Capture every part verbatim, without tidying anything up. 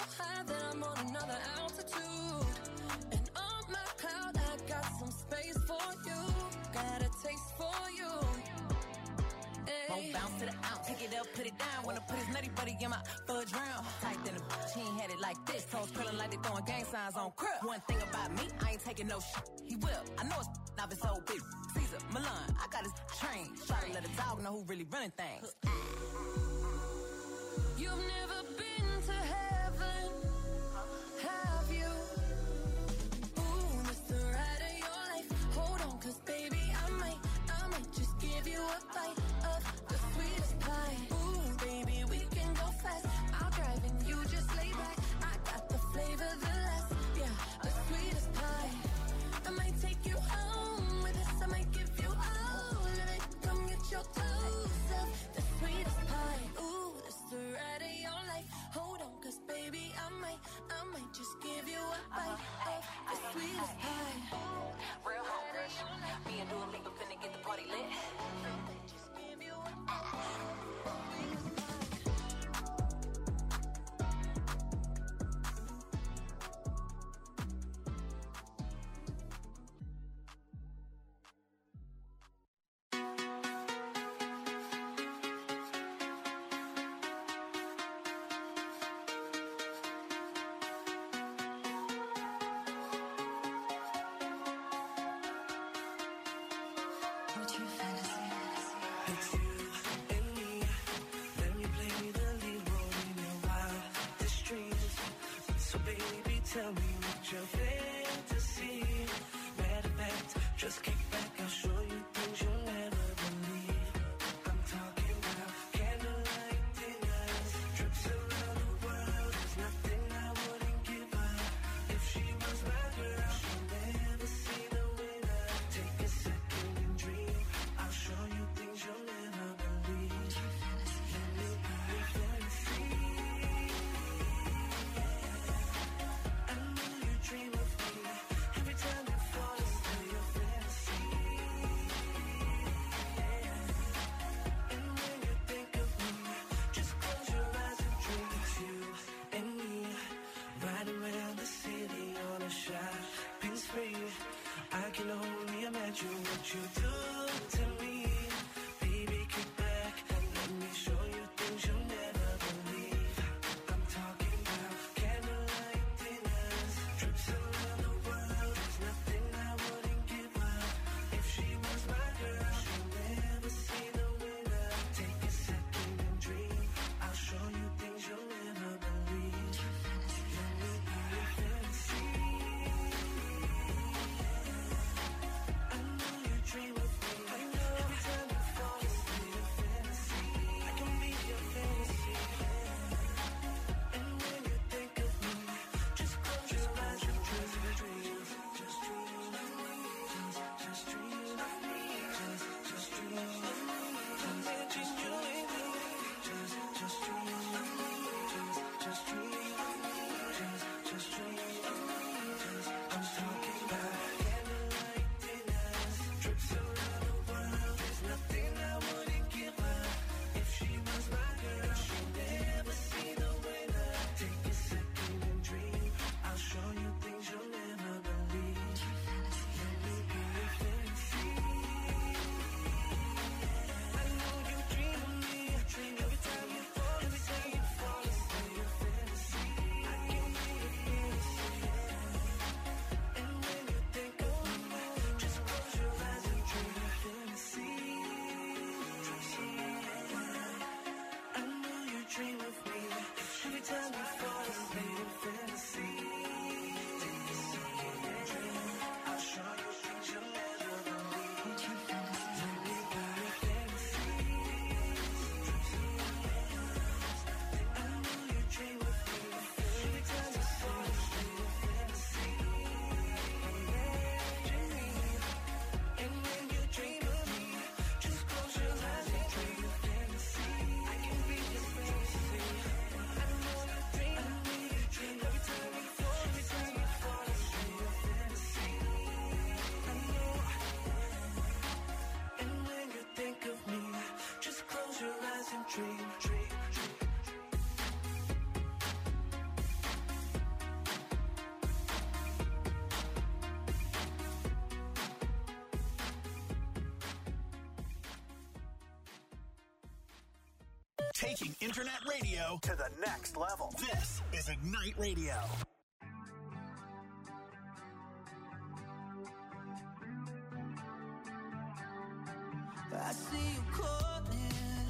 high that I'm on another altitude. And on my cloud, I got some space for you. Got a taste for you. Hey. Won't bounce to the ounce, pick it up, put it down. Wanna put his nutty buddy in my fudge round. Tight than a she ain't had it like this. Toes curling like they throwing gang signs on crib. One thing about me, I ain't taking no shit. He will, I know it's now it's so big. Caesar, Milan, I got his train. Try to let a dog know who really running things. You've never been to heaven, have you? Ooh, this the ride of your life. Hold on, cause baby, I might, I might just give you a bite of the sweetest pie. Ooh, baby, we can go fast. I'll drive and you just lay back. I got the flavor, the last, yeah, the sweetest pie. I might take you home with us. I might give you all of it. Come get your toes up, the sweetest pie. Ooh, this the ride of your life. Hold on, cause baby, I might, I might just give you a bite of the sweetest pie. Real hot rush. Me and Dua Lipa finna get the party lit. Just give you a sweetest pie. What's your fantasy? It's you and me. Let me play the lead role in your wildest dreams. So baby, tell me what your fantasy. Matter of fact, just kick back, I'll show you things you'll never believe. I'm talking about candlelight dinners, trips around the world. There's nothing I wouldn't give her. If she was my girl, she'll never see the winner. Take a second and dream. I'll show you things you'll never believe. Let me be your fantasy. I know you dream of me. Every time you fall into your fantasy. And when you think of me, just close your eyes and dream. It's you and me, riding around the city on a shopping spree. I can only imagine what you do to me. Baby, kick back and let me show you things you'll never believe. I'm talking about candlelight dinners, trips around the world. There's nothing I wouldn't give her. If she was my girl, she'll never see the winner. Take a second and dream. I'll show you things you'll never believe. Let me be your fantasy. I know you dream Taking internet radio to the next level. This is Ignite Radio. I see you calling.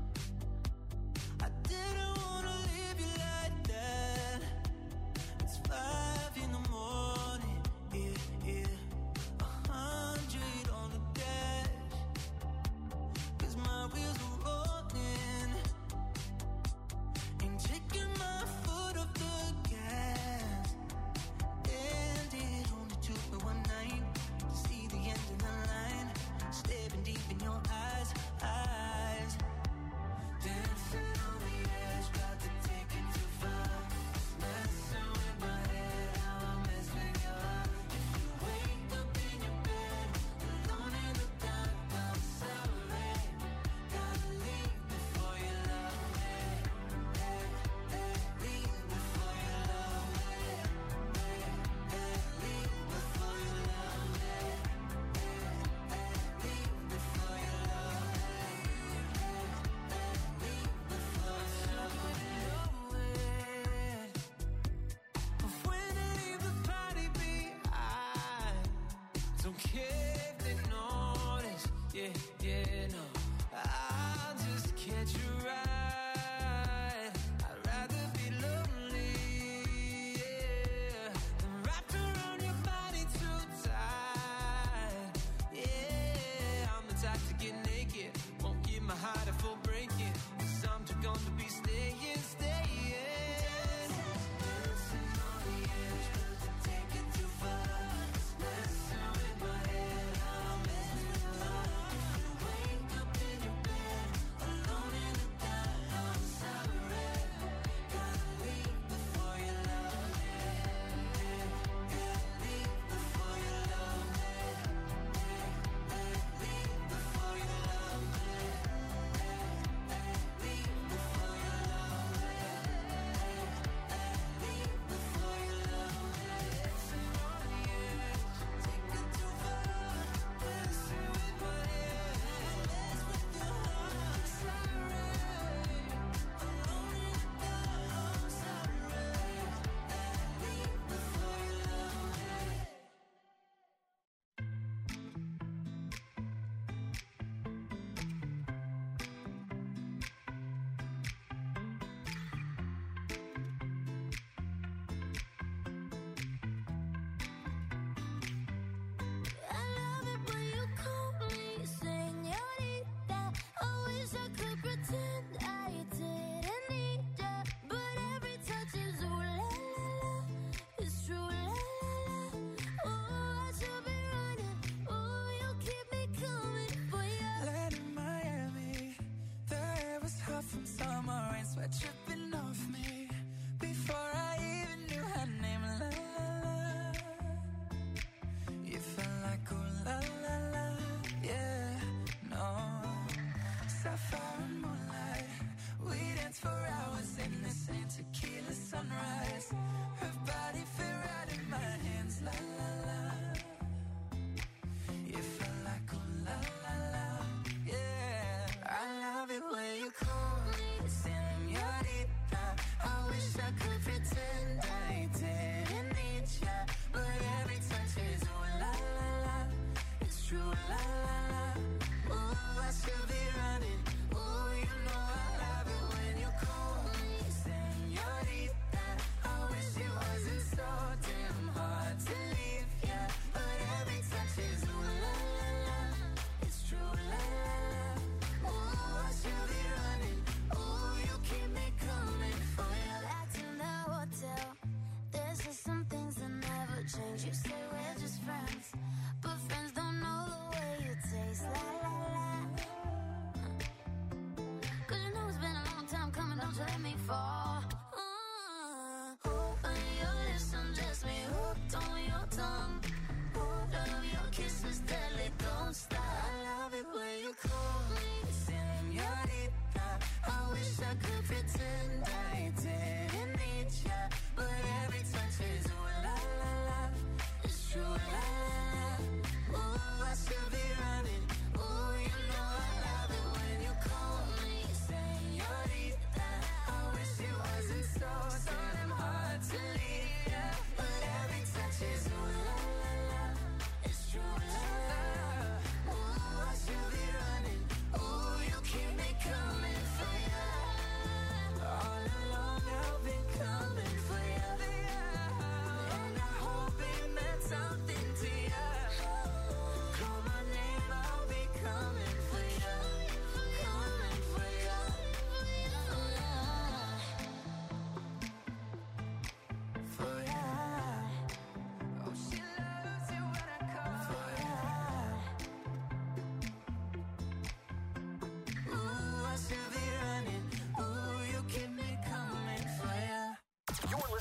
I didn't wanna leave you like that. It's five in the morning, yeah, yeah. A hundred on the dash, 'cause my wheels are rolling. Ain't taking my foot off the gas. Ended only took me one night to see the end of the line. Staring deep in your eyes, eyes. Dancing on the edge, about to take it too far. Messing with my head, how I mess with your heart. If you wake up in your bed, alone in the dark, I'm sorry. Gotta leave before you love me. Hey, hey, leave before you love me. Hey, hey, leave before you love me. Don't care if they notice, yeah, yeah, no. I'll just catch you right. I'd rather be lonely, yeah, than wrapped around your body too tight. Yeah, I'm the type to get naked, won't give my heart a full breaking. 'Cause I'm too gone to be staying, staying. Dancing on the edge, but to take it too far. Messing with my head, how I mess with your heart. If you wake up in your bed, alone in the dark, I'm sorry. Gotta leave before you love me. Gotta leave before you love me. Leave before you love me. Leave before you love me. Leave before you love me. Dancing on the edge, take it too far. Messing with my head, mess with your heart. Sorry, alone in the dark, I'm sorry. Leave before you love me. I love it when you call me señorita. I wish I could pretend I didn't need ya, but every touch is ooh la la la. It's true la la la. Oh, I should be running. Oh, you keep me coming for ya. Land in Miami, the air was hot from summer rain, sweat dripping off me before I even knew her name. La la la, you felt like ooh la la la, yeah, no. Sapphire and moonlight, we danced for hours in the same tequila sunrise. Her body fit right in my hands, la la la. You felt like ooh la la la, yeah. I love it when you call me señorita. I wish I could pretend I didn't need ya, but every touch is ooh la la la. It's true la la la. Ooh, I should be running. Ooh, you know I love it when you call me señorita. I wish it wasn't so damn hard to leave ya, but every touch is ooh la la la. It's true la la la. Ooh, I should be running. Ooh, you keep me coming for ya. Back to the hotel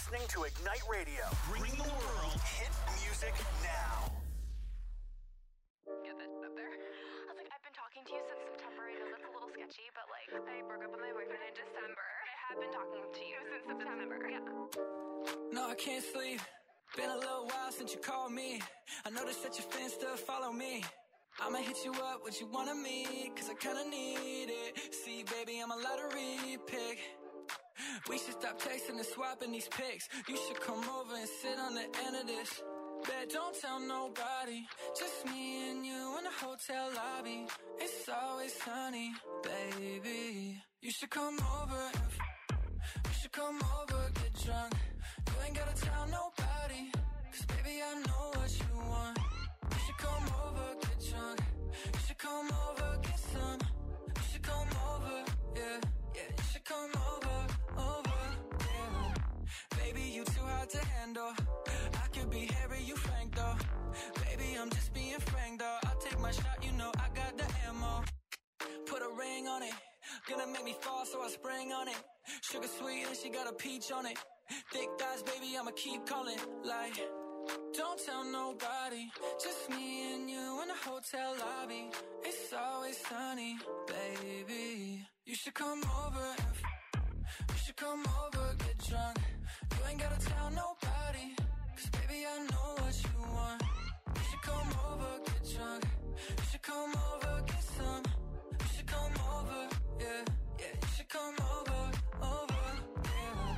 listening to Ignite Radio. Bring the world hit music now. Get that up there. I was like, I've been talking to you since September. I know that's a little sketchy, but like, I broke up with my boyfriend in December. I have been talking to you since September. Yeah. No, I can't sleep. Been a little while since you called me. I noticed that your fans still follow me. I'ma hit you up, what you want of me, cause I kinda need it. See, baby, I'm a lottery pick. We should stop texting and swapping these pics. You should come over and sit on the end of this. Bet don't tell nobody, just me and you in the hotel lobby. It's always sunny, baby. You should come over and f- you should come over, get drunk. You ain't gotta tell nobody, cause baby I know what you want. You should come over, get drunk. You should come over, get some. You should come over, yeah, yeah. You should come over, over, yeah. Baby, you too hard to handle. I could be Harry, you Frank though. Baby, I'm just being frank though. I'll take my shot, you know I got the ammo. Put a ring on it. Gonna make me fall, so I spring on it. Sugar sweet and she got a peach on it. Thick thighs, baby, I'ma keep calling. Like, don't tell nobody, just me and you in the hotel lobby. It's always sunny, baby. You should come over and f- you should come over, get drunk. You ain't gotta tell nobody, cause baby I know what you want. You should come over, get drunk. You should come over, get some. You should come over, yeah, yeah. You should come over, over, yeah.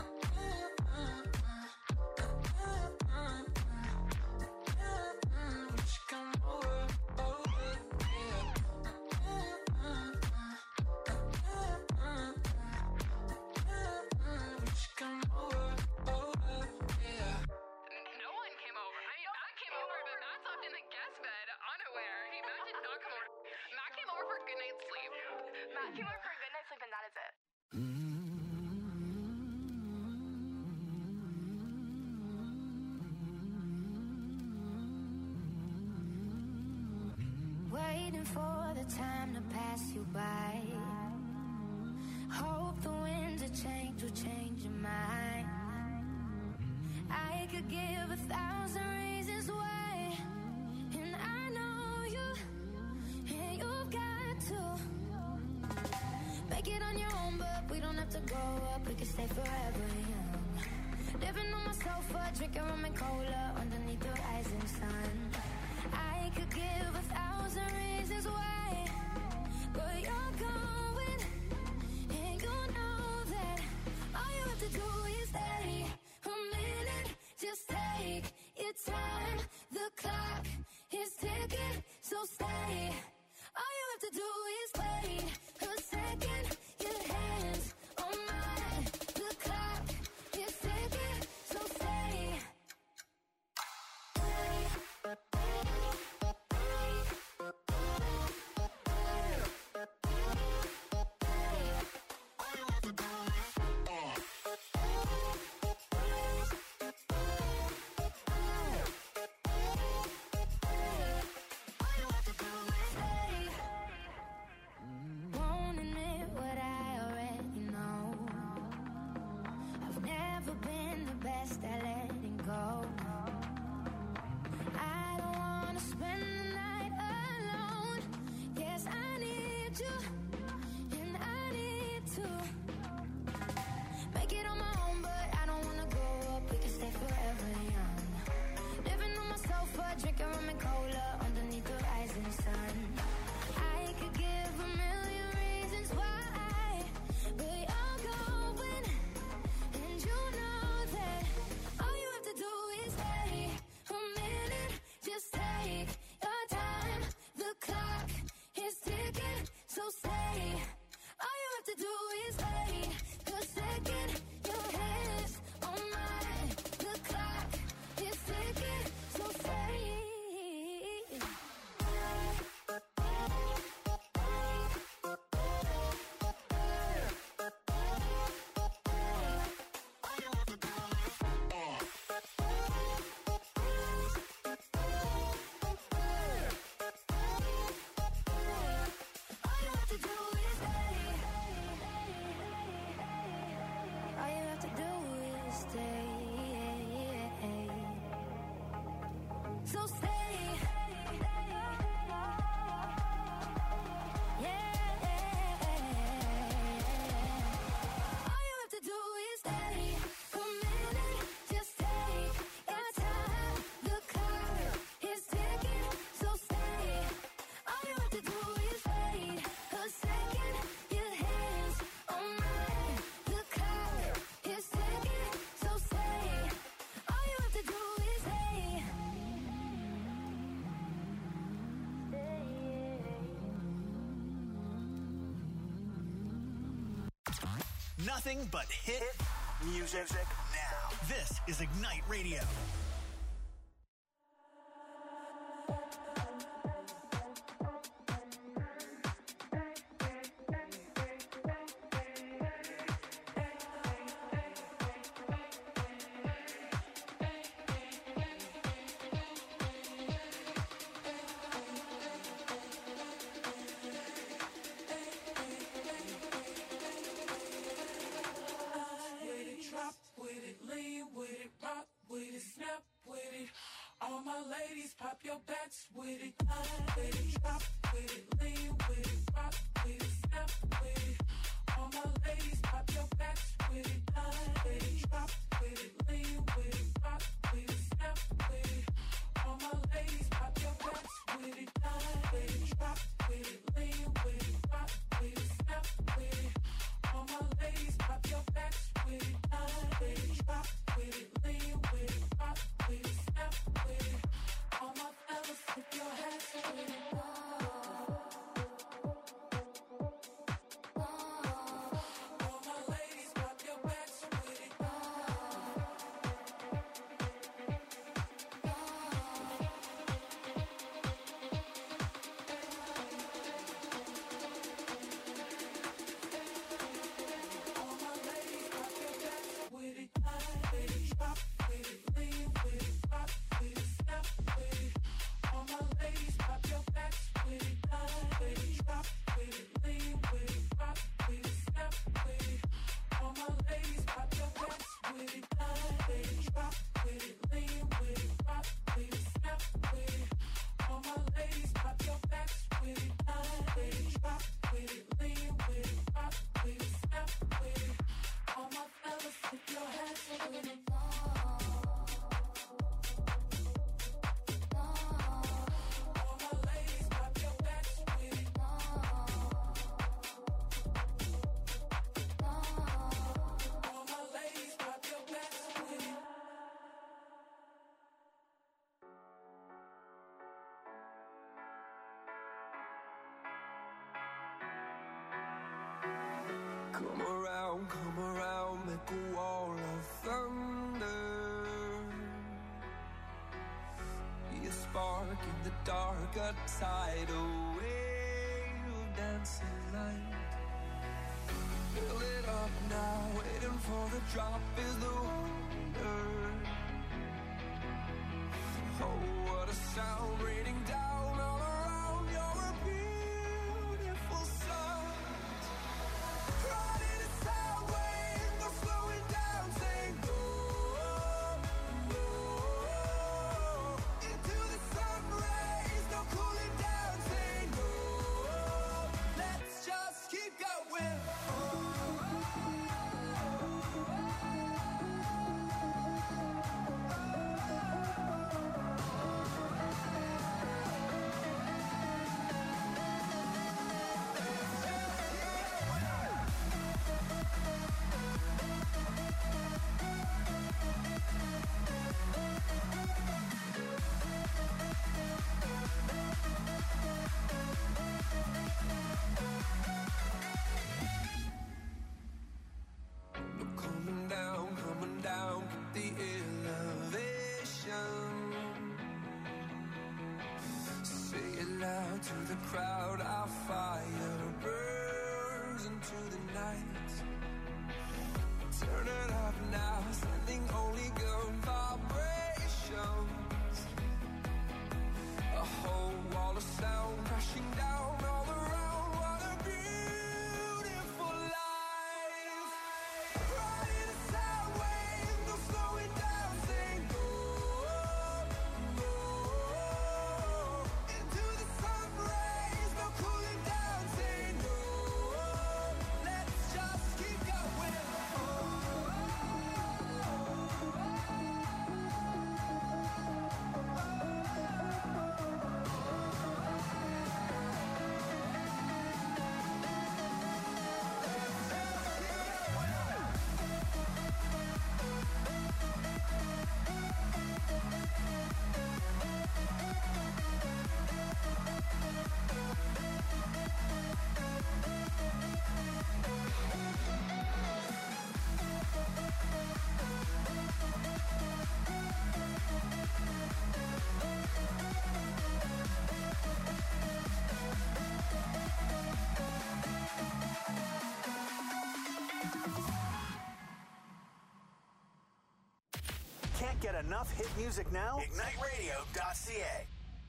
You should come over, over, yeah. You should come over, over, yeah. No one came over. I mean, Matt came over, but Matt slept in the guest bed, unaware. He, Matt did not come over. Matt came over for a good night's sleep. Matt came over for a good night's sleep, and that is it. Waiting for the time to pass you by. Hope the winds of change will change your mind. I could give a thousand reasons why, and I know you, and you've got to make it on your own, but we don't have to grow up. We can stay forever young. Living on my sofa, drinking rum and cola underneath the rising sun. I could give a thousand reasons why, but you're going, and you know that all you have to do is stay a minute. Just take your time. The clock is ticking, so stay. All you have to do is wait a second. Your hands on mine. The clock is ticking, so stay. All you have to do is, uh, stay. So stay. Nothing but hit music now. This is Ignite Radio. Come around, come around, make a wall of thunder. Be a spark in the dark, a tidal wave of dancing light. Fill it up now, waiting for the drop is the wonder. Oh, what a sound raining down all around. You're a beautiful sight. Riding a sound wave, no slowing down, saying go, go. Into the sun rays, no cooling down, saying go. Let's just keep going. Coming down, coming down, keep the elevation. Say it loud to the crowd, our fire burns into the night. Turn it up now, sending only good vibrations. A whole wall of sound crashing down all around. What a beautiful life. Riding a sound wave, no get enough hit music now? ignite radio dot c a.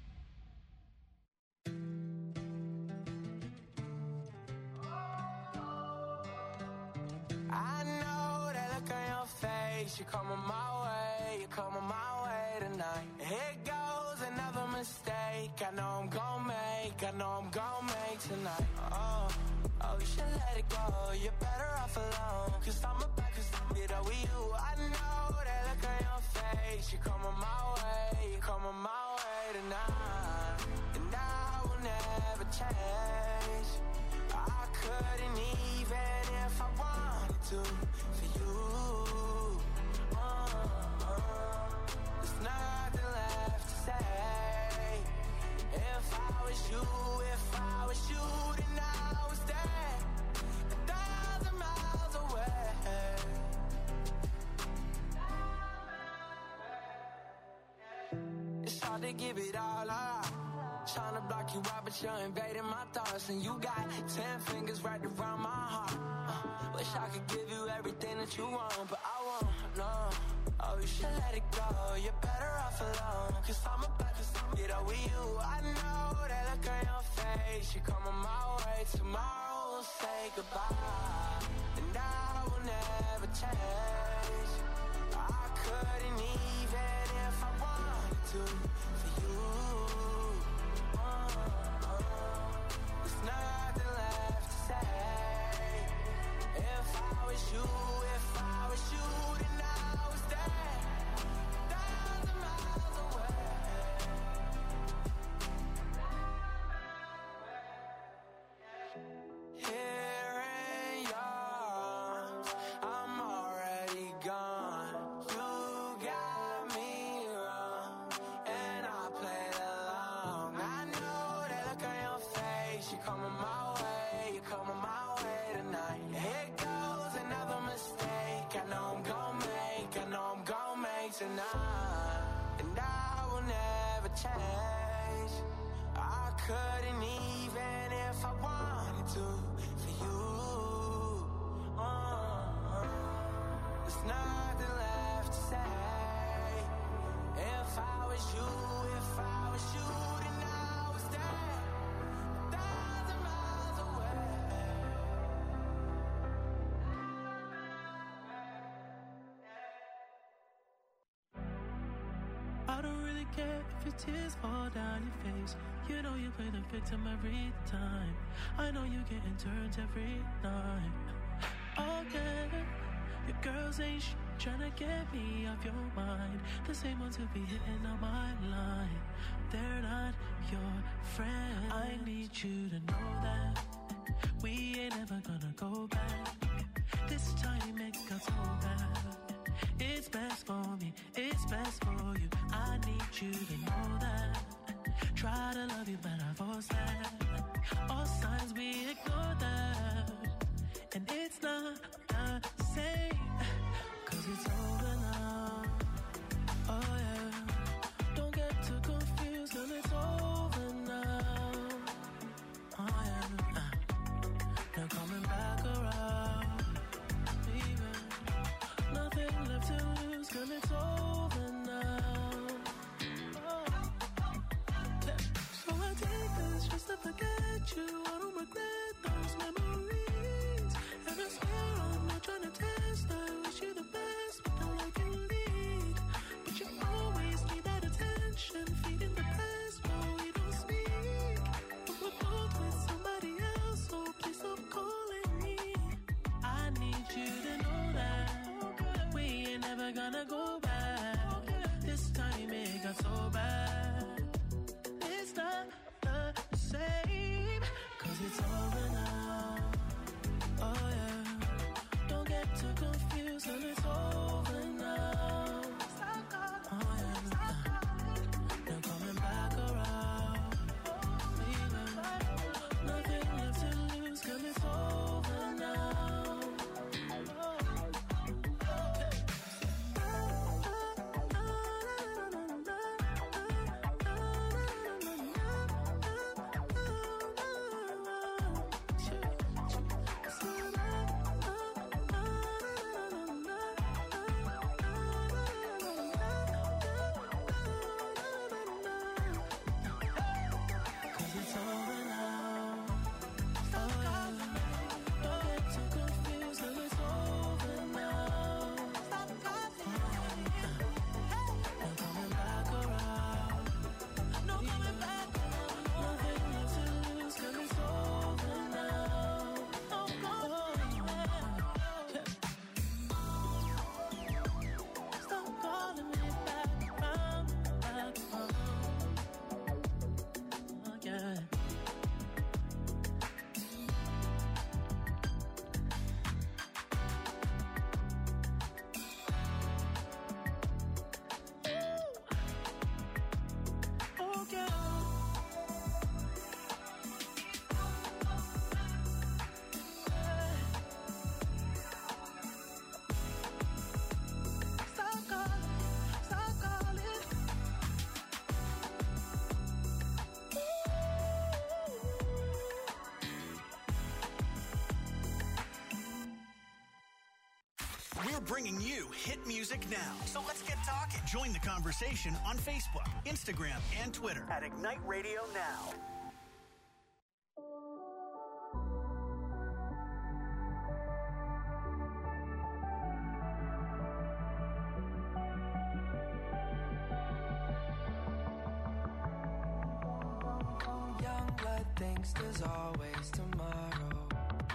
I know that look on your face. You're coming my way, you're coming my way tonight. Here goes another mistake. I know I'm gon' make, I know I'm gon' make tonight. Oh, oh, you should let it go. You're better off alone. Cause I'm about to get up with you. I know that look on your face. You're coming my way, you're coming my way tonight. And I will never change. I couldn't even if I wanted to for you. Uh, uh, there's nothing left to say. If I was you, if I was you, then I was there, a thousand miles away. It's hard to give it all up. Trying to block you out, but you're invading my thoughts. And you got ten fingers right around my heart. uh, Wish I could give you everything that you want, but I won't, no. Oh, you should let it go. You're better off alone. Cause I'm about to get up with you. I know that look on your face. You're coming my way. Tomorrow we'll say goodbye. And I will never change. I couldn't even if I wanted to for you. There's nothing left to say. If I was you, if I was you, then I was there, a thousand miles away. Here in your arms, I'm already gone. You got me wrong, and I played along. I know that look on your face. You're coming my way, you're coming my way tonight. Here goes another mistake. I know I'm gon' make, I know I'm gon' make tonight. And I will never change. I couldn't even if I wanted to for you. Uh, there's nothing left to say. If I was you, if I was you, then I was there, a thousand miles away. I don't really care if your tears fall down your face. You know you play the victim every time. I know you getting turned every night. Oh yeah, your girls ain't sh- trying to get me off your mind. The same ones who be hitting on my line. They're not your friends. I need you to know that we ain't ever gonna go back. This time it got so bad. It's best for me, it's best for you. I need you to know that. Try to love you, but I force that. All signs we ignore that. And it's not the same, cause it's over now. Oh yeah, don't get too confused, cause it's over now. Oh yeah, uh, now coming back around. Even nothing left to lose, cause it's over. bringing you hit music now. So let's get talking. Join the conversation on Facebook, Instagram, and Twitter at Ignite Radio Now. Young blood thinks there's always tomorrow.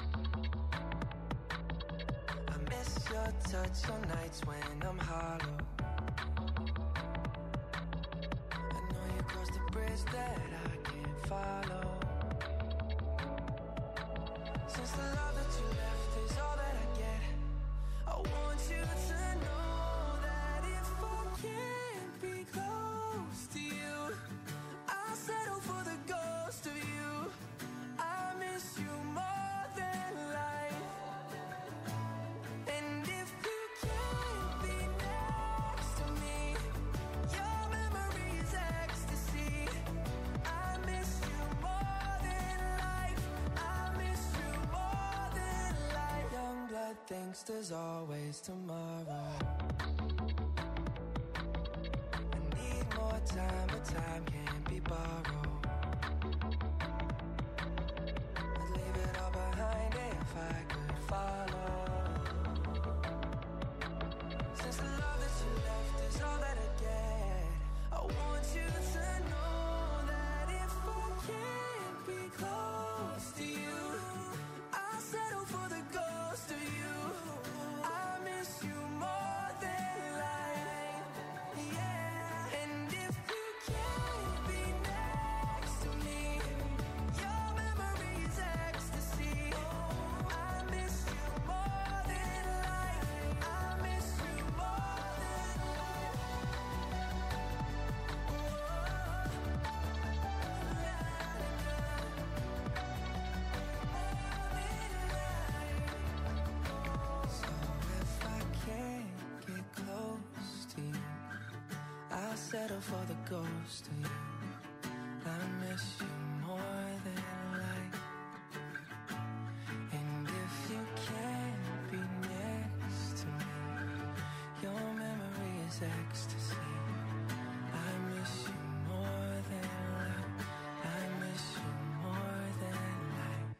I miss your touch on nights when I'm hollow. I know you crossed the bridge that I can't follow. Since the love that you left is all that I get, I want you to know that if I can't be close to you, I'll settle for the ghost of you. I miss you more than life. And if you can't be next to me, your memory is ecstasy. I miss you more than life. I miss you more than life. Young blood thinks there's always tomorrow. I need more time, but time can't be borrowed. I'd leave it all behind if I could follow. Since the love that you left is all that I get, I want you to know that if I can't be close to you, I'll settle for the ghost of you. I miss you more than life. Yeah. And if you can't be next to me, your memory is ecstasy. I miss you more than life. I miss you more than life. So if I can't get close to you, I'll settle for the ghost of you. I miss you more than life. And if you can't be next to me, your memory is ecstasy. I miss you more than life. I miss you more than life.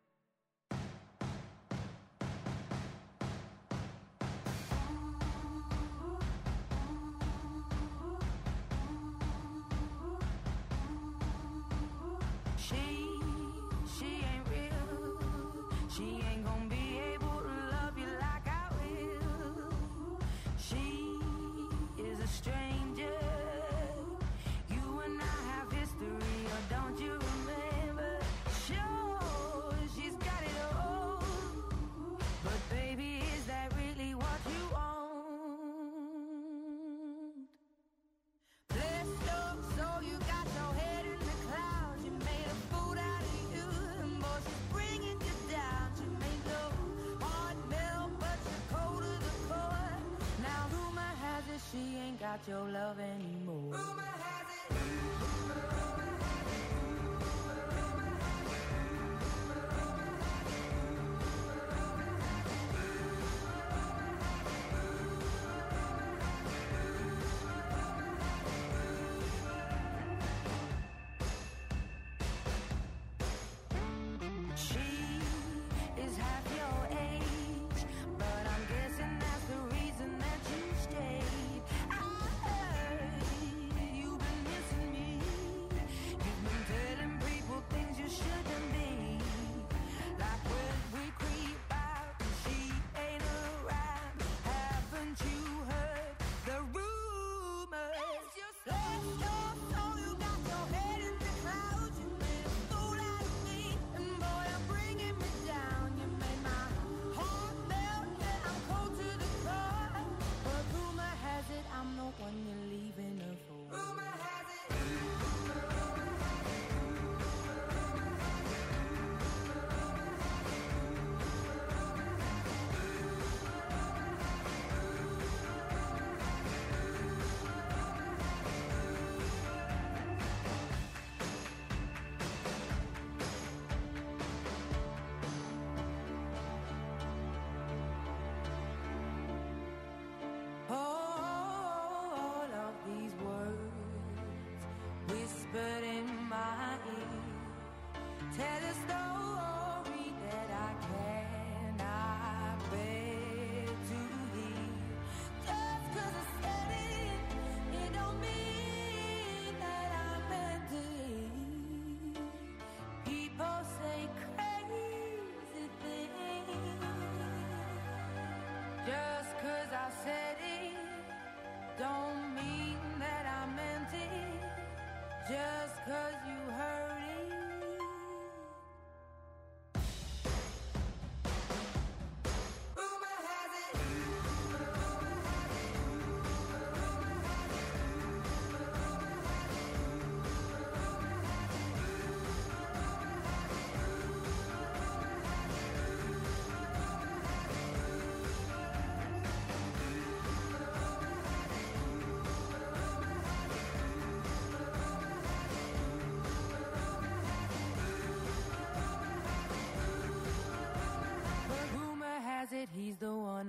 She, she ain't real. She ain't gonna be able to love you like I will. She is a stranger. You and I have history, or don't you remember? Sure, she's got it all. But baby, is that really what you want? Blessed up, so you got your head in the clouds. You made a fool out of you, and boy, she's bringing you down. She made your heart melt, but you're cold to the core. Now rumor has it she ain't got your love anymore. Rumor has it. She is half your age, but I'm guessing that's the reason that you stayed. I heard you've been missing me.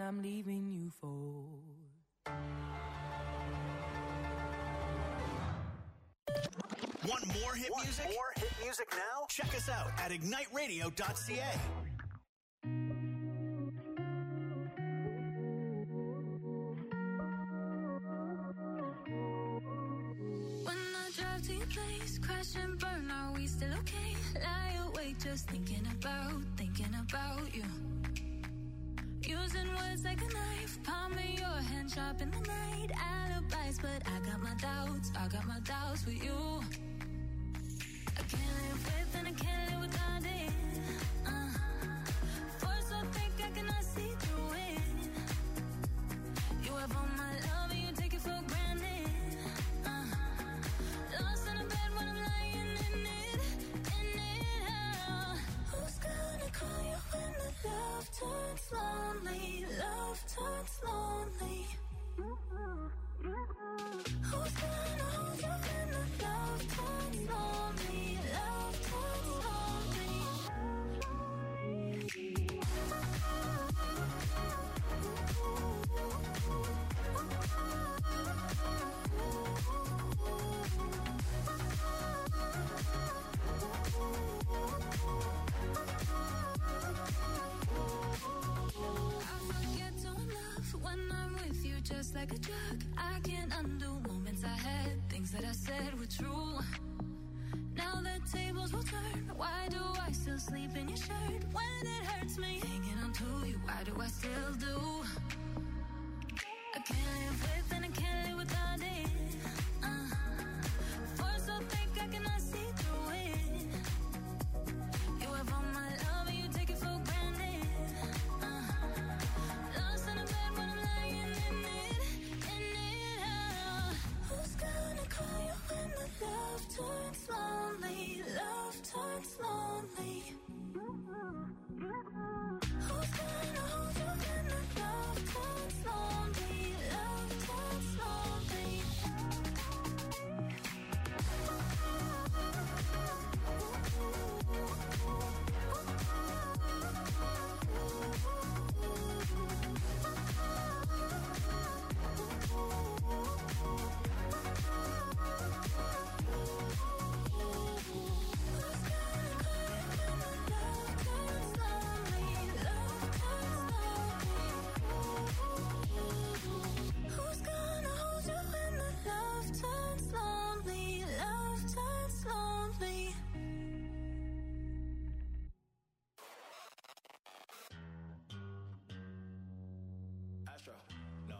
I'm leaving you for. Want more hit Want music? more hit music now? Check us out at ignite radio dot c a. When I drive to your place, crash and burn, are we still okay? Lie awake just thinking about, thinking about you. Using words like a knife, palming your hand sharp in the night. Alibis, but I got my doubts, I got my doubts with you. I can't live with and I can't live without it. Uh, force so thick I cannot see through it. You have all my love and you take it for granted. Uh, lost in a bed when I'm lying in it, in it. Uh, who's gonna call you when the love turns lonely? Love turns lonely. Who's gonna hold you when the love turns lonely? Love turns lonely. I forget to love when I'm with you, just like a drug. I can't undo moments I had, things that I said were true. Now the tables will turn. Why do I still sleep in your shirt when it hurts me? Hanging on to you, why do I still do? I can't live with and I can't live without it. Uh, force so thick I cannot see through it. You have all my love and you take it for granted. Uh, lost in a bed when I'm lying in it, in it. Uh, who's gonna call you when the love turns lonely? Love turns lonely. Who's gonna hold you when the love turns lonely? Love turns lonely. Who's gonna hold you when the love turns lonely? Love turns lonely. Astro, no.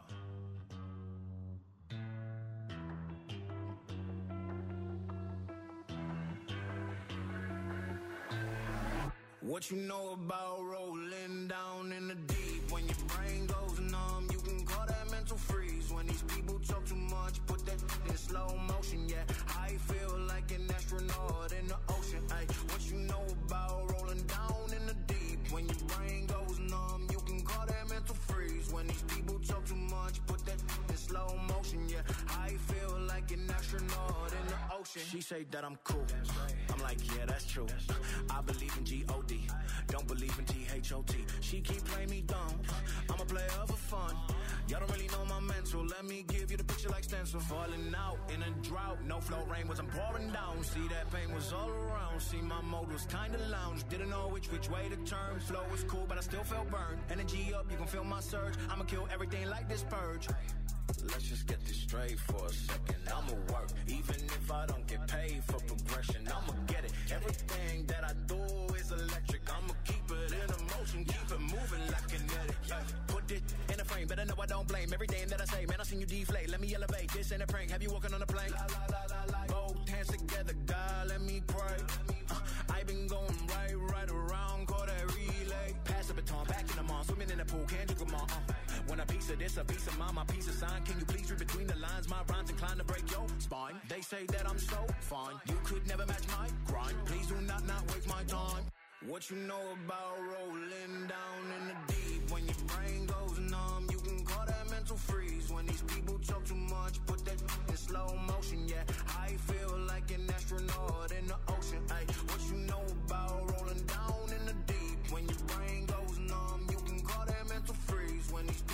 What you know about rolling down in the deep? When your brain goes numb, you can call that mental freeze. When these people talk too much, put that in slow motion, yeah. I feel like an astronaut in the ocean, ay. What you know about rolling down in the deep? When your brain goes numb, you can call that mental freeze. When these people talk too much, put that in slow motion, yeah. I feel like an astronaut in the ocean. She say that I'm cool. I'm like, yeah, that's true. I believe in G O D. Don't believe in T H O T. She keep playing me dumb. I'm a player for fun. Y'all don't really know my mental. Let me give you the picture like stencil. Falling out in a drought. No flow rain was I'm pouring down. See that pain was all around. See my mode was kinda lounge. Didn't know which which way to turn. Flow was cool, but I still felt burned. Energy up, you can feel my surge. I'ma kill everything like this purge. Let's just get this straight for a second. I'ma work, even if I don't get paid for progression. I'ma get it. Everything that I do is electric. I'ma keep it in motion, keep it moving like kinetic. Yeah. Put it in a frame, better know I don't blame everything that I say. Man, I seen you deflate. Let me elevate. This ain't a prank. Have you walking on a plane? La, la, la, la, la. Both hands together, God, let me pray. Uh, I been going right, right around, call that relay. Pass the baton, back in the mall, swimming in the pool, can't you come on? Uh. When a piece of this, a piece of mine, my piece of sign. Can you please read between the lines? My rhymes inclined to break your spine. They say that I'm so fine. You could never match my grind. Please do not not waste my time. What you know about rolling down in the deep? When your brain goes numb, you can call that mental freeze. When these people talk too much, put that in slow motion. Yeah, I feel like an astronaut in the ocean. Ay, what you know about rolling down in the deep? When your brain goes numb, you can call that mental freeze. When these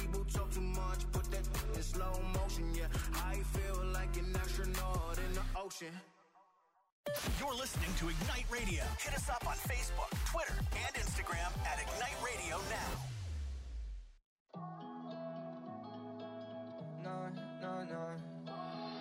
motion. You're listening to Ignite Radio. Hit us up on Facebook, Twitter, and Instagram at Ignite Radio Now. No, no, no.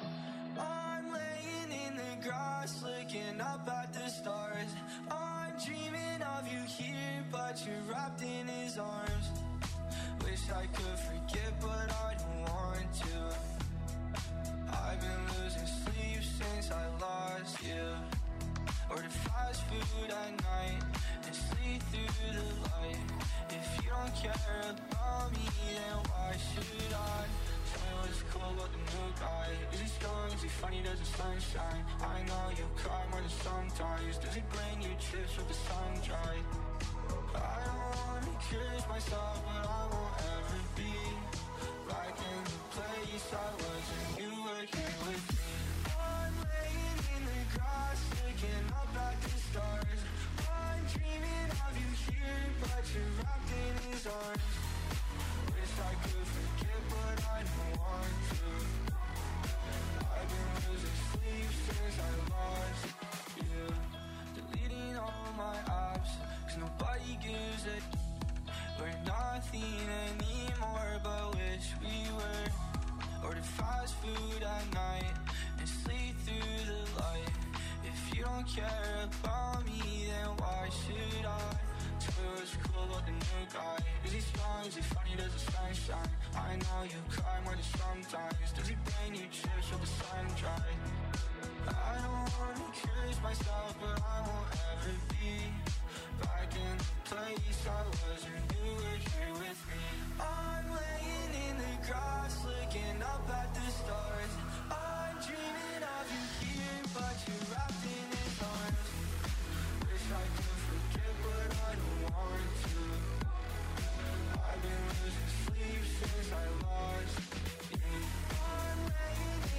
I'm laying in the grass, looking up at the stars. I'm dreaming of you here, but you're wrapped in his arms. Wish I could forget, but I don't want to. I've been losing sleep since I lost you. Order fast food at night and sleep through the light. If you don't care about me, then why should I? Tell me what's cool about the new guy. Is he strong? Is he funny? Does the sunshine? I know you cry more than sometimes. Does he bring you trips with the sun dry? I don't wanna curse myself, but I won't ever be back in the place I was when you were here with me. I'm laying in the grass, looking up at the stars. I'm dreaming of you here, but you're wrapped in his arms. Wish I could forget, but I don't want to. I've been losing sleep since I lost you. Deleting all my apps, cause nobody gives a. We're nothing anymore, but wish we were. Order fast food at night and sleep through the light. If you don't care about me, then why should I? Tell me what's cool about the new guy. Is he strong? Is he funny? Does the sun shine? I know you cry more than sometimes. Does he bring you trips with the sun dry? I don't wanna curse myself, but I won't ever be back in the place I was when you were here with me. I'm laying in the grass, looking up at the stars. I'm dreaming of you here, but you're wrapped in his arms. Wish I could forget, but I don't want to. I've been losing sleep since I lost you. I'm laying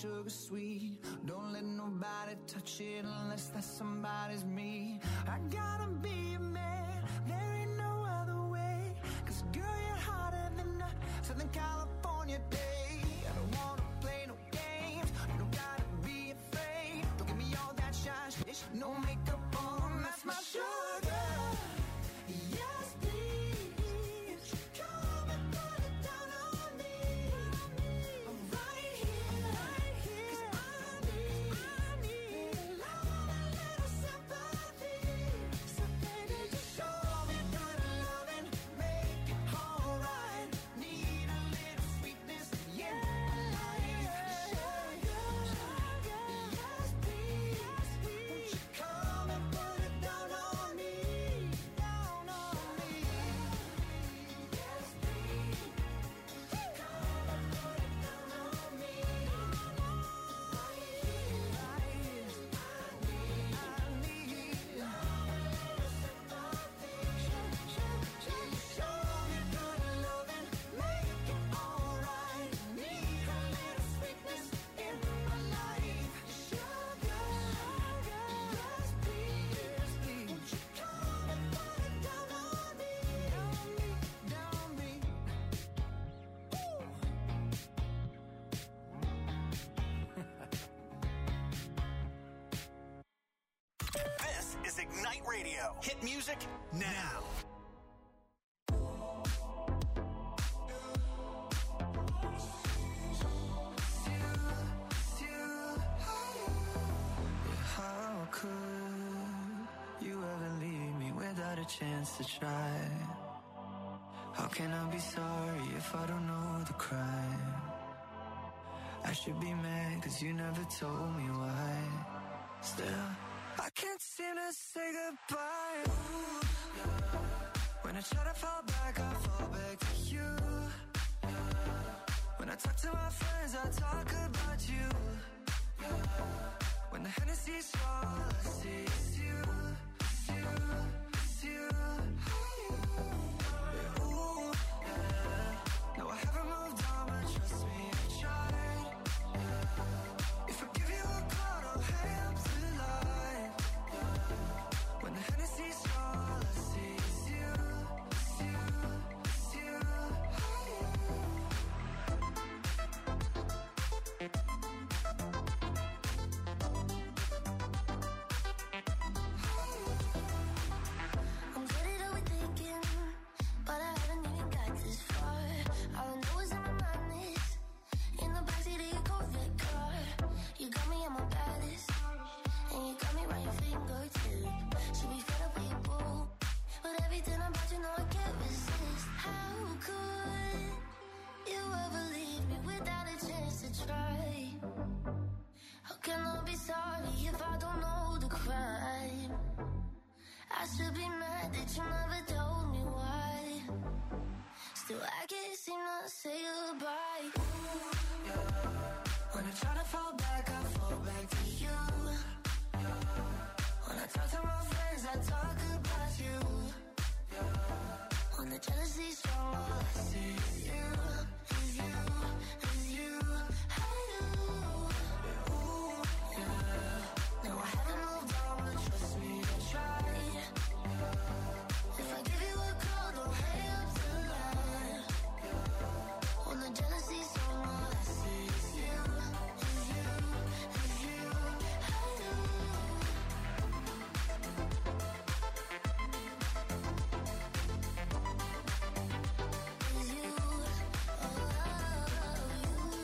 sugar sweet. Don't let nobody touch it unless that somebody's me. I gotta be a man, there ain't no other way. Cause girl, you're hotter than a Southern California day. I don't wanna play no games, you don't gotta be afraid. Don't give me all that shine, shit, no makeup on, that's my sugar. Yes, please, come and put it down on me. Right here, right here, 'cause I need, I need a love, a little sympathy. So baby, just show me good loving, make it alright. Need a little sweetness, yeah, life. Sugar, sugar, yes, please, won't you come and put it down on me, down on me. Yes, please, come and put it down on me. Right here, right here, I need, I need love, a little sympathy. Show me good loving, make it alright. Need a little sweetness in my life. Sugar, yes, please, won't you come and put it down on me, down me, down me. This is Ignite Radio. Hit music now. How could you ever leave me without a chance to try? How can I be sorry if I don't know the crime? I should be mad cause you never told me why. Still, I can't seem to say goodbye. Ooh, yeah. When I try to fall back, I fall back to you. Yeah. When I talk to my friends, I talk about you. Yeah. When the Hennessy's all I see is you, is you, is you. Yeah, ooh, yeah. No, I haven't moved on, but trust me, I tried. Yeah. If I give you a call, don't hang up the line. Yeah. When the Hennessy's all I see is you, is you, is you. I'm good at overthinking, but I haven't even got this far. All I know is in my mind is in the backseat of your Corvette car. You got me at my baddest, and you got me right your fingertip. Should be fed up with your boo, but everything about you know I can't resist. How could you ever leave me without a chance to try? How can I be sorry if I don't know the crime? I should be mad that you never told me why. Still, I can't seem to say goodbye. Ooh, yeah. When I try to fall back, I fall back to you. Yeah. When I talk to my friends, I talk about you. Yeah. When the jealousy's strong, all I see is you, is you, is you. I do. Ooh, yeah. No, I haven't moved on, but trust me, I tried. If I give you a call, don't hang up the line. When the jealousy's strong, all I see is you, is you, is you. I do. Is you, oh, you.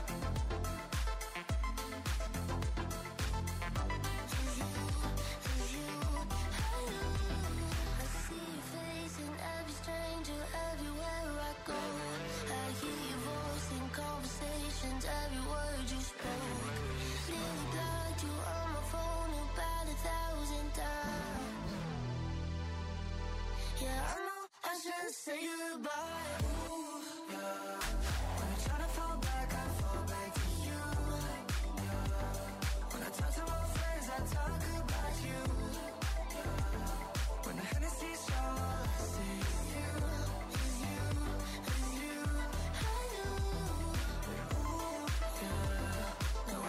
Is you, is you. I do. I see your face in every stranger, everywhere I go. I hear your voice in conversations, every word you spoke. Nearly blocked you on my phone about a thousand times. Yeah, I know I should say goodbye. Ooh, yeah. When I try to fall back, I fall back to you. Yeah. When I talk to my friends, I talk about you. Yeah. When the Hennessy's all I see is you, is you, is you. I do. Ooh, yeah. No,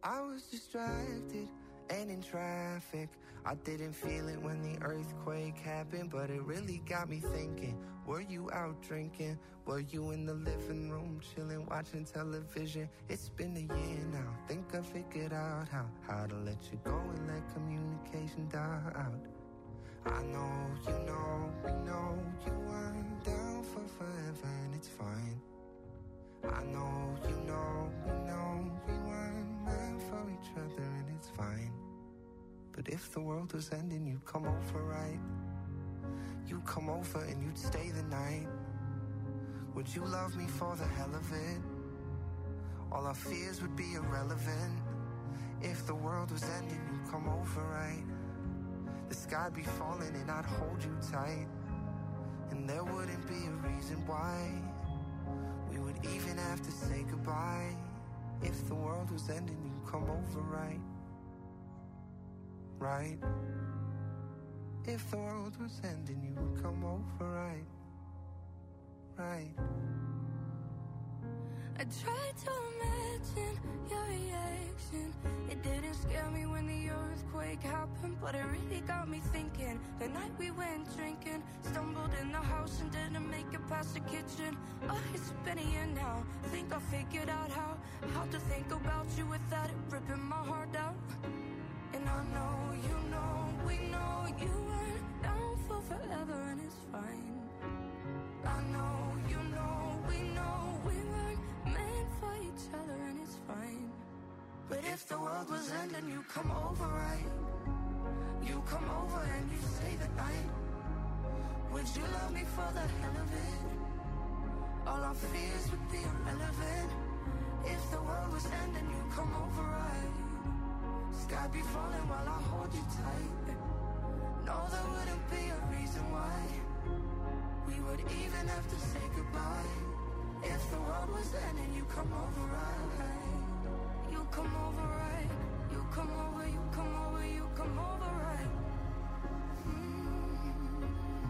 I was distracted and in traffic. I didn't feel it when the earthquake happened, but it really got me thinking. Were you out drinking? Were you in the living room chilling, watching television? It's been a year now. Think I figured out how How to let you go and let communication die out. I know, you know, we know you weren't down for forever, and it's fine. I know, you know, we know we weren't meant for each other, and it's fine. But if the world was ending, you'd come over, right? You'd come over and you'd stay the night. Would you love me for the hell of it? All our fears would be irrelevant. If the world was ending, you'd come over, right? The sky'd be falling and I'd hold you tight. And there wouldn't be a reason why we would even have to say goodbye. If the world was ending, you'd come over, right? Right? If the world was ending, you would come over, right? Right. I tried to imagine your reaction. It didn't scare me when the earthquake happened, but it really got me thinking. The night we went drinking, stumbled in the house and didn't make it past the kitchen. Oh, it's been a year now. Think I figured out how How to think about you without it ripping my heart out. And I know, you know, we know you weren't down for forever, and it's fine. I know, you know, we know we weren't meant for each other, and it's fine. But if the world was ending, you come over, right? You come over and you stay the night. Would you love me for the hell of it? All our fears would be irrelevant. If the world was ending, you come over, right? Sky be falling while I hold you tight. No, there wouldn't be a reason why we would even have to say goodbye. If the world was ending, you come over, right? You come over, right? You come over, you come over, you come over, right? Mm.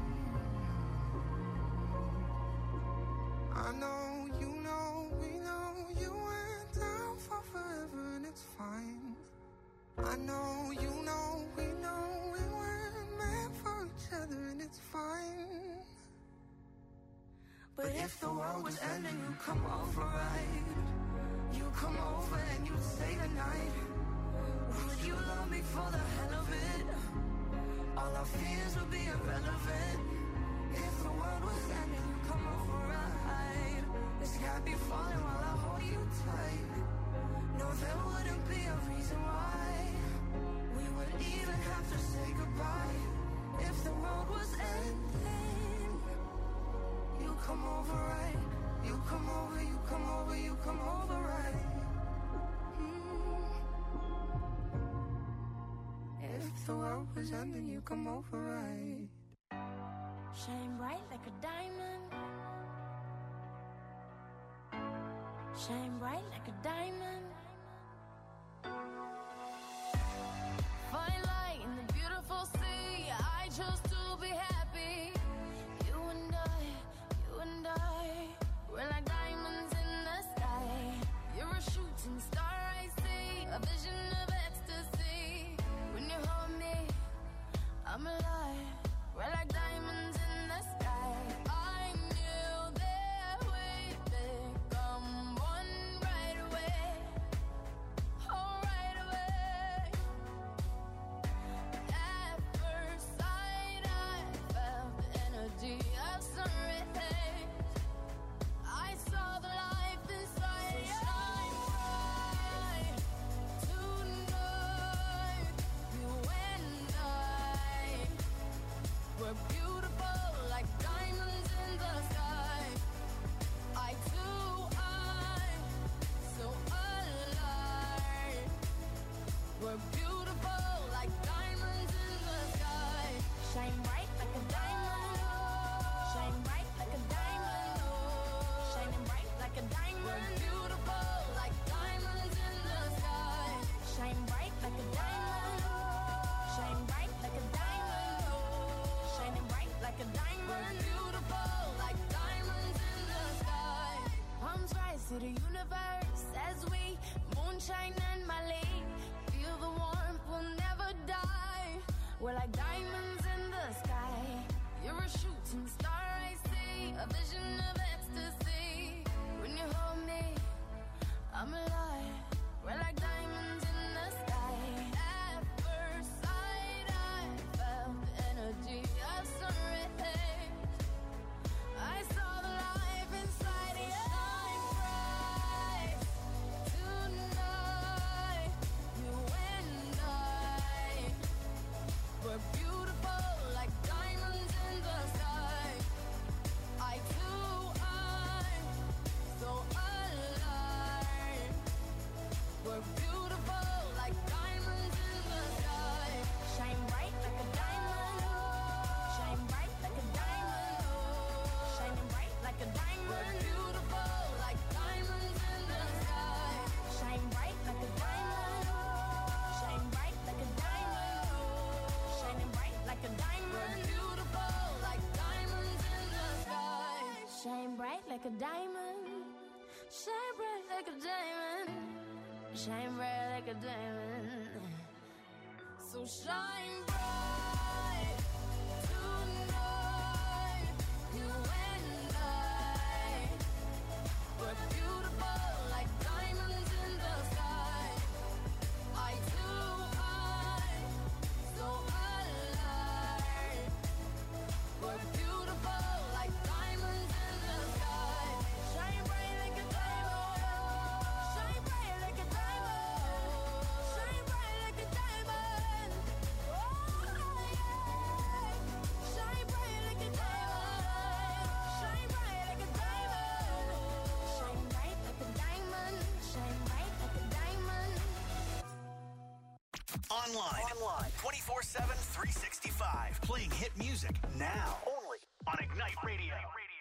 I know, you know, we know you went down for forever, and it's fine. I know, you know, we know we weren't meant for each other, and it's fine. But if the world was ending, you come over, right? You come over and you stay the night. Would you love me for the hell of it? All our fears would be irrelevant. If the world was ending, you come over, right? The sky be falling while I hold you tight. No, there wouldn't be a reason why we would even have to say goodbye. If the world was ending, you come over, right? You come over, you come over, you come over, right? Mm. If the world was ending, you come over, right? Shine bright like a diamond. Shine bright like a diamond. Fine light in the beautiful sea. I chose to be happy. You and I, you and I, we're like diamonds in the sky. You're a shooting star, I see, a vision of ecstasy. When you hold me, I'm alive. We're like diamonds in the sky. I knew that we'd become one right away. Oh, right away. At first sight, I felt the energy of sun rays. I saw the light. to the universe as we moonshine and Mali. Feel the warmth, we'll never die. We're like diamonds in the sky. You're a shooting star, I see. A vision of ecstasy. When you hold me, I'm alive. We're like diamonds in the sky. At first sight, I felt the energy of sun rays. I saw the life inside you. Shine bright tonight. You and I, we're beautiful like diamonds in the sky. I too, I'm so alive. We're beautiful like diamonds in the sky. Shine bright like a diamond. Shine bright like a diamond. Shining bright like a diamond. We're beautiful like diamonds in the sky. Shine bright like a diamond. Shine bright like a diamond. Shining bright like a diamond. We're beautiful like diamonds in the sky. Shine bright like a diamond. Shine bright like a diamond. Shine bright like a diamond. So shine bright tonight. You and I, we're beautiful like diamonds in the sky. I too, I'm so alive. We're beautiful like diamonds in the sky. Shine bright like a diamond. Shine bright like a diamond. Shine bright like a diamond. Oh yeah. Shine bright like a diamond. Shine bright like a diamond. Shine bright like a diamond. Shine bright like a diamond. Online. Online. twenty-four seven, three sixty-five. Playing hit music now. Only on Ignite Radio.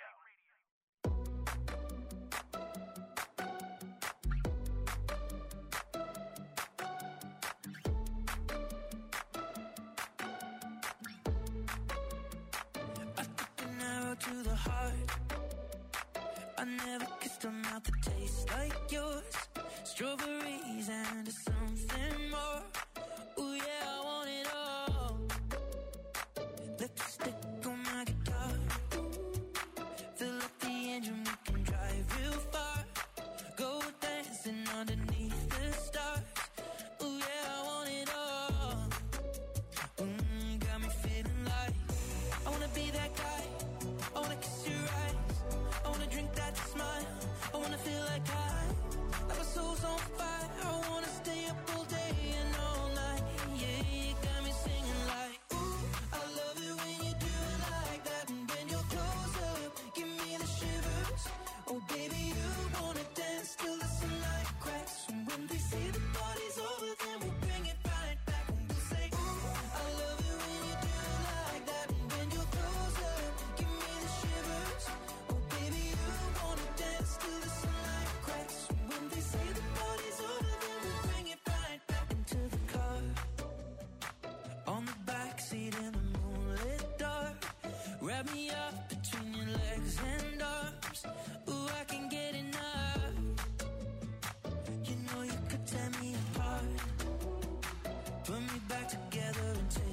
An arrow to the heart. I never kissed a mouth that tastes like yours. Strawberries and something more. Ooh yeah, I want it all. Lipstick on my guitar. Fill up the engine, we can drive real far. Go dancing underneath the stars. Ooh yeah, I want it all. Mm, got me feeling like I wanna be that guy. I wanna kiss your eyes. I wanna drink that smile. I wanna feel like I, like my soul's on fire. I wanna stay up all day and all night. Yeah, you got me singing like, ooh, I love it when you do it like that. And when you're close up, give me the shivers. Oh baby, you wanna dance till the sunlight cracks. And when they say the party's over, then we'll bring it right back. And we'll say, ooh, I love it when you do it like that. And when you're close up, give me the shivers. Oh baby, you wanna dance till the sunlight cracks. And when they say the party's over, then we'll bring it right back into the car. On the backseat in the moonlit dark. Wrap me up between your legs and arms. Ooh, I can get enough. You know you could tear me apart. Put me back together and take